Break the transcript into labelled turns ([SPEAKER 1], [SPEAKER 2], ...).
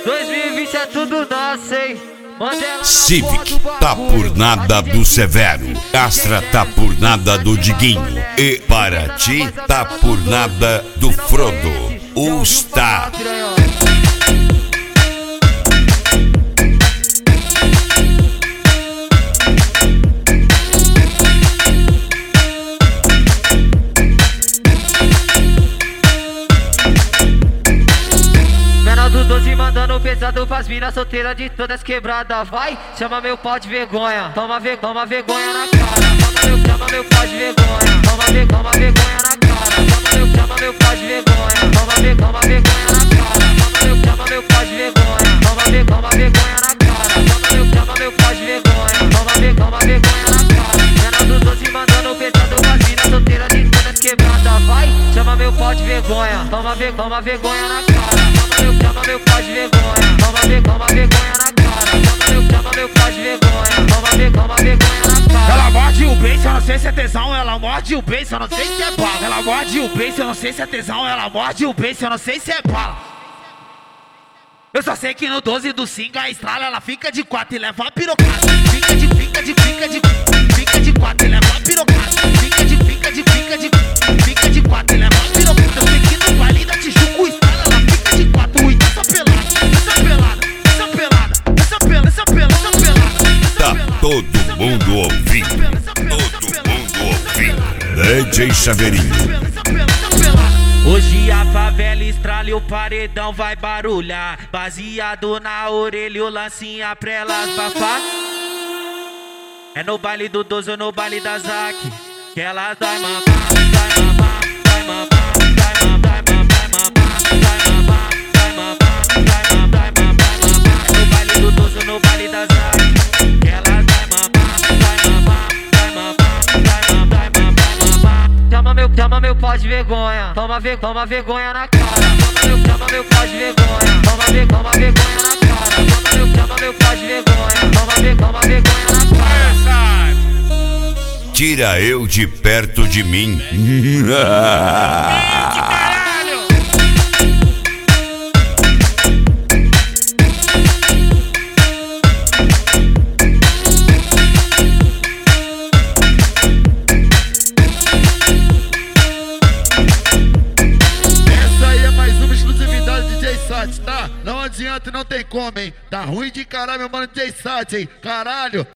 [SPEAKER 1] 2020 é tudo nosso, hein? Mandela
[SPEAKER 2] Civic tá por nada do Severo, Astra tá por nada do Diguinho e Paraty tá por nada do Frodo. Usta.
[SPEAKER 1] Do 12 mandando pesado pras minas solteiras de todas quebradas. Vai, chama meu pau de vergonha. Toma vergonha na cara. Chama meu pau de vergonha. Toma vergonha na cara. Chama meu pau de vergonha. Toma vergonha na cara. Chama meu pau de vergonha. Toma vergonha na cara. Chama meu pau de vergonha. Toma vergonha na cara. Menor do 12 mandando pesado pras minas solteiras de todas quebradas. Vai, chama meu pau de vergonha. Toma vergonha na cara. Chama meu pau de vergonha, toma vergonha na cara. Chama meu pau de vergonha, toma vergonha na cara.
[SPEAKER 3] Ela morde o beijo, eu não sei se é tesão. Ela morde o beijo, eu não sei se é bala. Ela morde o beijo, eu não sei se é tesão. Ela morde o beijo, eu não sei se é bala. Eu só sei que no 12 do Singa estrala, ela fica de 4 e leva a pirocada. Fica de 4 e leva a pirocada. Fica de 4 e leva a pirocada. Eu sei que no baile da Tijuca estrala, ela fica de 4 e dança pelada.
[SPEAKER 2] Tá todo mundo ouvindo, todo mundo ouvindo. DJ Chaveirinho.
[SPEAKER 3] Hoje a favela estrala e o paredão vai barulhar. Baseado na orelha e o lancinha pra elas bafar. É no baile do 12 ou no baile da Zac que elas vai mamar, vai mamar, vai mamar, vai mamar, vai mamar, vai mamar, vai mamar, vai mamar, vai mamar. É no baile do 12 ou no baile da Zac que elas vai mamar, vai mamar, vai mamar, vai mamar, vai mamar.
[SPEAKER 1] Chama meu pau de vergonha, toma vergonha na cara. Chama meu pau de vergonha, toma vergonha na cara. Chama meu pau de vergonha, toma vergonha na cara.
[SPEAKER 2] Tira eu de perto de mim.
[SPEAKER 4] Tá? Não adianta, não tem como, hein? Tá ruim de caralho, meu mano DJ Sat, hein? Caralho!